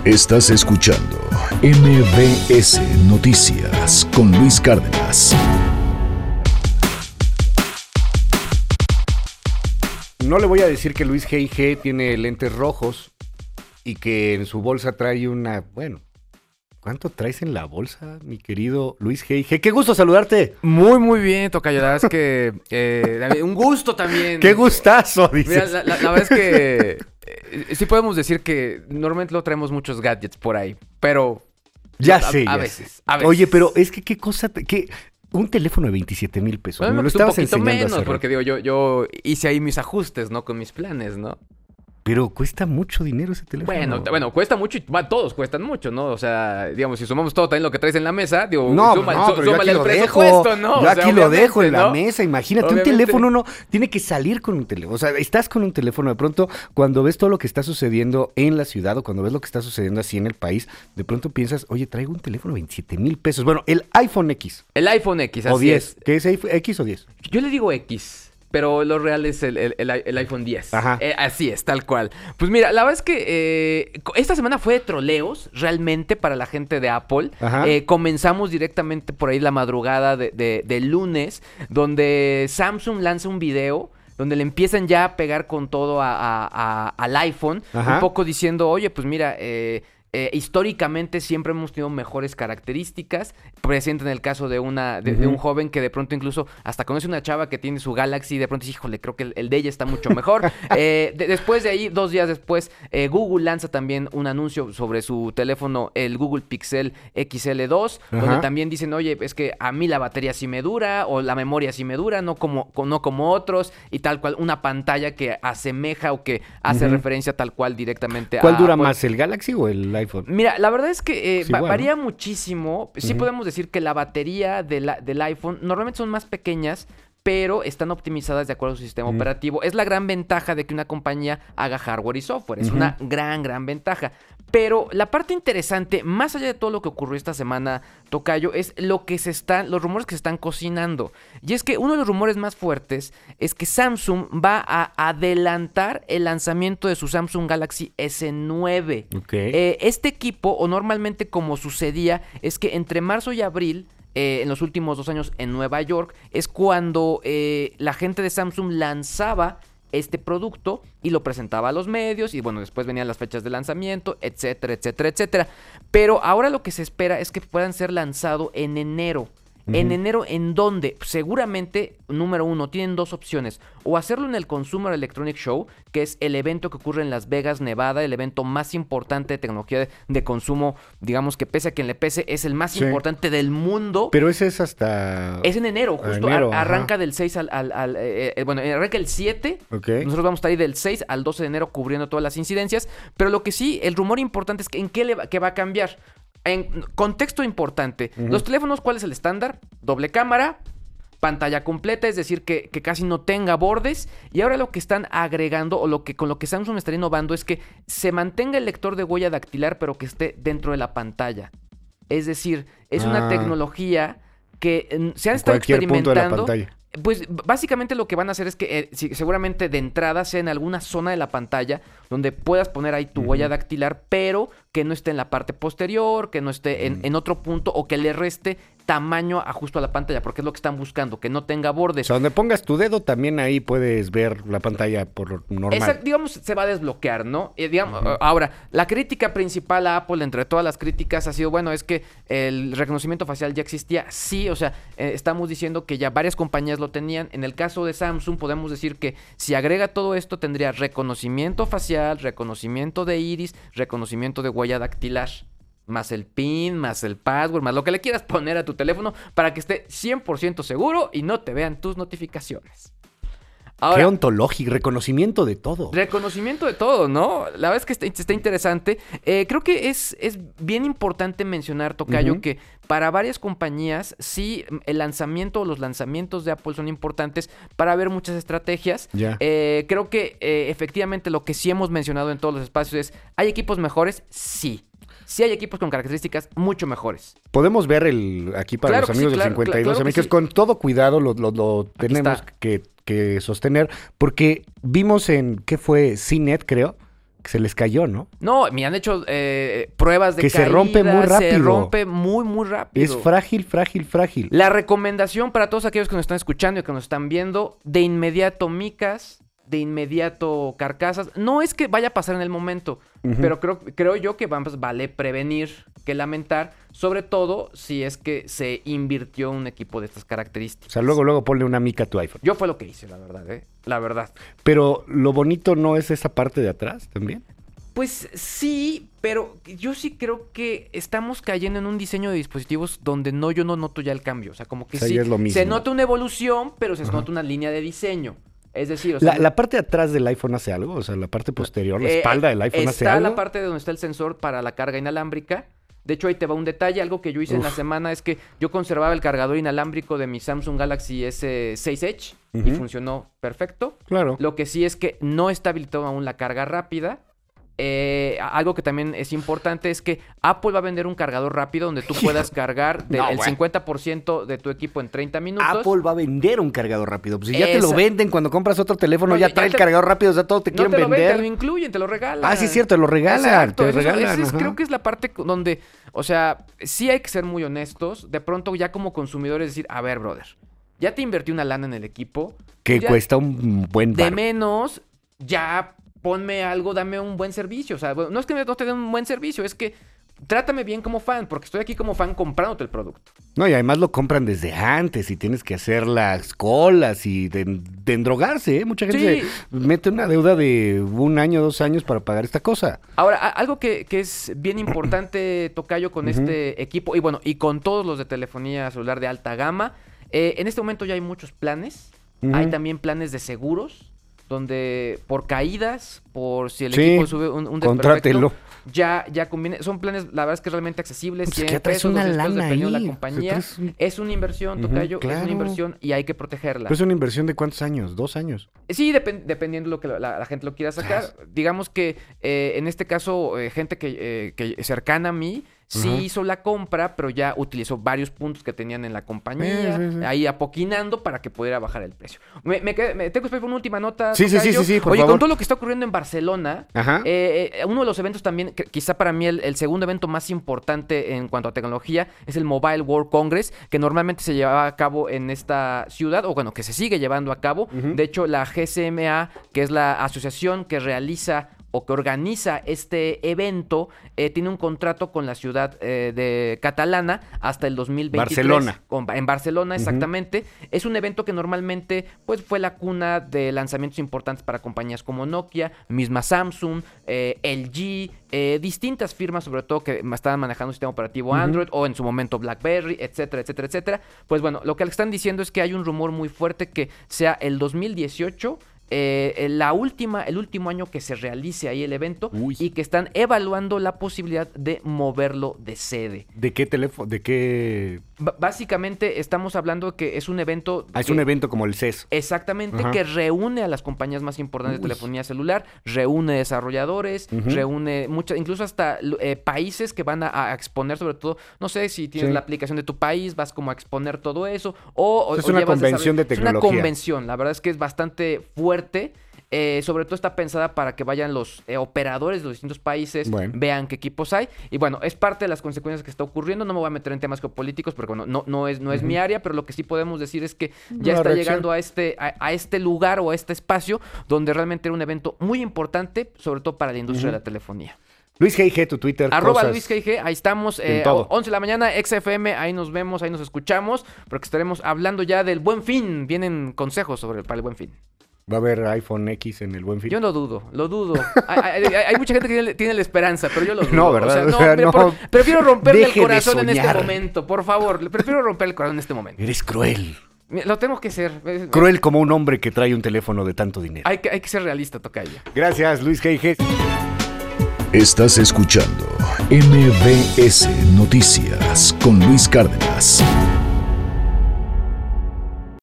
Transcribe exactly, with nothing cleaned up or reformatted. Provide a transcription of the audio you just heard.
Estás escuchando M B S Noticias con Luis Cárdenas. No le voy a decir que Luis G I G tiene lentes rojos y que en su bolsa trae una... Bueno, ¿cuánto traes en la bolsa, mi querido Luis G I G? ¡Qué gusto saludarte! Muy, muy bien, tocayo. La verdad es que... Eh, un gusto también. ¡Qué gustazo, dices! Mira, la, la, la verdad es que... Eh, sí podemos decir que normalmente lo traemos muchos gadgets por ahí, pero... Ya a, sé, a, ya veces, sé. a veces. Oye, pero es que qué cosa... Qué... Un teléfono de veintisiete mil pesos. Bueno, me lo pues estabas un poquito enseñando menos, hace rato. porque digo, yo, yo hice ahí mis ajustes, ¿no? Con mis planes, ¿no? Pero cuesta mucho dinero ese teléfono. Bueno, bueno, cuesta mucho y bueno, todos cuestan mucho, ¿no? O sea, digamos, si sumamos todo también lo que traes en la mesa, digo, no, suma, no, su, pero súmale yo aquí el lo presupuesto, dejo, ¿no? Yo O sea, aquí lo dejo en ¿no? la mesa. Imagínate, Obviamente. un teléfono no tiene que salir con un teléfono. O sea, estás con un teléfono. De pronto, cuando ves todo lo que está sucediendo en la ciudad o cuando ves lo que está sucediendo así en el país, de pronto piensas, oye, traigo un teléfono de veintisiete mil pesos. Bueno, el iPhone X. El iPhone X, así O diez. es. ¿Qué es X o diez? Yo le digo X. Pero lo real es el, el, el, el iPhone diez. Ajá. Eh, así es, tal cual. Pues mira, la verdad es que eh, esta semana fue de troleos, realmente, para la gente de Apple. Eh, comenzamos directamente por ahí la madrugada de, de, de lunes, donde Samsung lanza un video donde le empiezan ya a pegar con todo a, a, a, al iPhone. Ajá. Un poco diciendo, oye, pues mira... Eh, Eh, históricamente siempre hemos tenido mejores características. Presente en el caso de una de, uh-huh. de un joven que de pronto incluso hasta conoce una chava que tiene su Galaxy y de pronto dice, híjole, creo que el, el de ella está mucho mejor. eh, de, después de ahí, dos días después, eh, Google lanza también un anuncio sobre su teléfono, el Google Pixel X L dos, uh-huh. donde también dicen, oye, es que a mí la batería sí me dura o la memoria sí me dura, no como, no como otros y tal cual. Una pantalla que asemeja o que hace uh-huh. referencia tal cual directamente ¿Cuál a... ¿Cuál dura pues, más, el Galaxy o el iPhone? Mira, la verdad es que eh, es va, igual, varía ¿no? muchísimo. Sí uh-huh. podemos decir que la batería de la, del iPhone normalmente son más pequeñas, pero están optimizadas de acuerdo a su sistema uh-huh. operativo. Es la gran ventaja de que una compañía haga hardware y software. Es uh-huh. una gran, gran ventaja. Pero la parte interesante, más allá de todo lo que ocurrió esta semana, tocayo, es lo que se están, los rumores que se están cocinando. Y es que uno de los rumores más fuertes es que Samsung va a adelantar el lanzamiento de su Samsung Galaxy S nueve. Okay. Eh, este equipo, o normalmente como sucedía, es que entre marzo y abril, eh, en los últimos dos años en Nueva York, es cuando eh, la gente de Samsung lanzaba este producto y lo presentaba a los medios y bueno, después venían las fechas de lanzamiento, etcétera, etcétera, etcétera. Pero ahora lo que se espera es que puedan ser lanzados en enero. Uh-huh. ¿En enero en dónde? Seguramente, número uno, tienen dos opciones. O hacerlo en el Consumer Electronic Show, que es el evento que ocurre en Las Vegas, Nevada, el evento más importante de tecnología de, de consumo, digamos que pese a quien le pese, es el más sí. importante del mundo. Pero ese es hasta... Es en enero, justo. Enero, Ar- arranca del seis al... al, al eh, eh, bueno, arranca el siete. Okay. Nosotros vamos a estar ahí del seis al doce de enero cubriendo todas las incidencias. Pero lo que sí, el rumor importante es que en qué, le va, qué va a cambiar. En contexto importante, uh-huh. los teléfonos, ¿cuál es el estándar? Doble cámara, pantalla completa, es decir, que, que casi no tenga bordes. Y ahora lo que están agregando, o lo que con lo que Samsung está innovando, es que se mantenga el lector de huella dactilar, pero que esté dentro de la pantalla. Es decir, es ah. una tecnología que eh, se han estado experimentando. Punto de la pantalla. Pues básicamente lo que van a hacer es que eh, si, seguramente de entrada sea en alguna zona de la pantalla donde puedas poner ahí tu uh-huh. huella dactilar, pero que no esté en la parte posterior, que no esté uh-huh. en, en otro punto o que le reste tamaño a justo a la pantalla, porque es lo que están buscando, que no tenga bordes. O sea, donde pongas tu dedo también ahí puedes ver la pantalla por normal. Exacto, digamos, se va a desbloquear, ¿no? Eh, digamos, uh-huh. Ahora, la crítica principal a Apple, entre todas las críticas, ha sido, bueno, es que el reconocimiento facial ya existía. Sí, o sea, eh, estamos diciendo que ya varias compañías lo tenían. En el caso de Samsung, podemos decir que si agrega todo esto, tendría reconocimiento facial, reconocimiento de iris, reconocimiento de huella dactilar. Más el PIN, más el password, más lo que le quieras poner a tu teléfono para que esté cien por ciento seguro y no te vean tus notificaciones. Ahora, qué ontológico, reconocimiento de todo. Reconocimiento de todo, ¿no? La verdad es que está, está interesante. Eh, creo que es, es bien importante mencionar, tocayo, uh-huh. que para varias compañías, sí, el lanzamiento o los lanzamientos de Apple son importantes para ver muchas estrategias. Yeah. Eh, creo que eh, efectivamente lo que sí hemos mencionado en todos los espacios es, ¿hay equipos mejores? Sí. Sí hay equipos con características mucho mejores. Podemos ver el aquí para claro los amigos sí, del claro, cincuenta y dos claro amigos, sí. Con todo cuidado lo, lo, lo tenemos que, que sostener, porque vimos en, ¿qué fue? C net, creo, que se les cayó, ¿no? No, me han hecho eh, pruebas de que caída. se rompe muy rápido. Se rompe muy, muy rápido. Es frágil, frágil, frágil. La recomendación para todos aquellos que nos están escuchando y que nos están viendo, de inmediato micas, de inmediato carcasas. No es que vaya a pasar en el momento, uh-huh. pero creo, creo yo que vamos, vale prevenir que lamentar, sobre todo si es que se invirtió un equipo de estas características. O sea, luego, luego ponle una mica a tu iPhone. Yo fue lo que hice, la verdad, ¿eh? La verdad. Pero lo bonito no es esa parte de atrás también. Pues sí, pero yo sí creo que estamos cayendo en un diseño de dispositivos donde no, yo no noto ya el cambio. O sea, como que o sea, sí, es lo mismo. Se nota una evolución, pero se uh-huh. nota una línea de diseño. Es decir, o sea, la, la parte de atrás del iPhone hace algo, o sea, la parte posterior, la eh, espalda del iPhone hace algo. Está la parte de donde está el sensor para la carga inalámbrica. De hecho, ahí te va un detalle. Algo que yo hice Uf. en la semana es que yo conservaba el cargador inalámbrico de mi Samsung Galaxy S seis Edge uh-huh. y funcionó perfecto. Claro. Lo que sí es que no está habilitado aún la carga rápida. Eh, algo que también es importante es que Apple va a vender un cargador rápido donde tú puedas cargar de, no, el bueno. cincuenta por ciento de tu equipo en treinta minutos. Apple va a vender un cargador rápido. Pues si ya Esa... te lo venden cuando compras otro teléfono, no, ya trae ya te... el cargador rápido, o sea, todo te no quieren te lo vender. Ven, te lo incluyen, te lo regalan. Ah, sí, es cierto, te lo regalan. Exacto, te eso, regalan. Eso es, creo que es la parte donde, o sea, sí hay que ser muy honestos. De pronto ya como consumidores decir, a ver, brother, ya te invertí una lana en el equipo. Que cuesta un buen bar. De menos, ya... ponme algo, dame un buen servicio. O sea, no es que no te den un buen servicio, es que trátame bien como fan, porque estoy aquí como fan comprándote el producto. No, y además lo compran desde antes y tienes que hacer las colas y de, de endrogarse, ¿eh? Mucha gente sí. mete una deuda de un año, dos años para pagar esta cosa. Ahora, a- algo que, que es bien importante, Tocayo, con uh-huh. este equipo, y bueno, y con todos los de telefonía celular de alta gama, eh, en este momento ya hay muchos planes. Uh-huh. Hay también planes de seguros, donde por caídas, por si el sí, equipo sube un, un desperfecto, ya, ya conviene. Son planes, la verdad es que realmente accesibles. Pues cien pesos, una lana dependiendo ahí. de la compañía. Un... Es una inversión, uh-huh, Tocayo, claro. es una inversión y hay que protegerla. ¿Es una inversión de cuántos años? ¿Dos años? Sí, dep- dependiendo de lo que la, la gente lo quiera sacar. Claro. Digamos que eh, en este caso, eh, gente que, eh, que cercana a mí, sí uh-huh. hizo la compra, pero ya utilizó varios puntos que tenían en la compañía, sí, sí, sí. ahí apoquinando para que pudiera bajar el precio. Me, me, me tengo que esperar por una última nota. Sí, sí, sí, sí, sí, por Oye, favor. con todo lo que está ocurriendo en Barcelona, eh, eh, uno de los eventos también, que quizá para mí el, el segundo evento más importante en cuanto a tecnología, es el Mobile World Congress, que normalmente se llevaba a cabo en esta ciudad, o bueno, que se sigue llevando a cabo. Uh-huh. De hecho, la G C M A, que es la asociación que realiza o que organiza este evento, eh, tiene un contrato con la ciudad eh, de catalana hasta el dos mil veintitrés. Barcelona. Con, en Barcelona, exactamente. Uh-huh. Es un evento que normalmente pues, fue la cuna de lanzamientos importantes para compañías como Nokia, misma Samsung, eh, L G, eh, distintas firmas, sobre todo que estaban manejando un sistema operativo uh-huh. Android, o en su momento BlackBerry, etcétera, etcétera, etcétera. Pues bueno, lo que están diciendo es que hay un rumor muy fuerte que sea el dos mil dieciocho... Eh, la última, el último año que se realice ahí el evento. Uy. Y que están evaluando la posibilidad de moverlo de sede. ¿De qué teléfono? ¿De qué? B- básicamente estamos hablando de que es un evento... Ah, es que, un evento como el C E S. Exactamente, Ajá. que reúne a las compañías más importantes Uy. de telefonía celular, reúne desarrolladores, uh-huh. reúne muchas, incluso hasta eh, países que van a, a exponer, sobre todo, no sé si tienes sí. la aplicación de tu país, vas como a exponer todo eso, o... Es o una convención de tecnología. Es una convención, la verdad es que es bastante fuerte. Eh, sobre todo está pensada para que vayan los eh, operadores de los distintos países, bueno. vean qué equipos hay. Y bueno, es parte de las consecuencias que está ocurriendo. No me voy a meter en temas geopolíticos porque bueno, no, no, es, no es uh-huh. mi área, pero lo que sí podemos decir es que ya La está reacción. llegando a este, a, a este lugar o a este espacio donde realmente era un evento muy importante, sobre todo para la industria uh-huh. de la telefonía. Luis G I G, tu Twitter. Arroba cosas. Luis G I G, ahí estamos, eh, once de la mañana, X F M, ahí nos vemos, ahí nos escuchamos, porque estaremos hablando ya del Buen Fin. Vienen consejos sobre para el Buen Fin. ¿Va a haber iPhone X en el Buen Fin? Yo lo dudo, lo dudo. hay, hay, hay mucha gente que tiene, tiene la esperanza, pero yo lo dudo. No, ¿verdad? O sea, no, o sea, mira, no. Por, prefiero romperle el corazón de en este momento, por favor. Prefiero romper el corazón en este momento. Eres cruel. Lo tengo que ser. Cruel como un hombre que trae un teléfono de tanto dinero. Hay que, hay que ser realista, Tocayo. Gracias, Luis G I G. Estás escuchando M B S Noticias con Luis Cárdenas.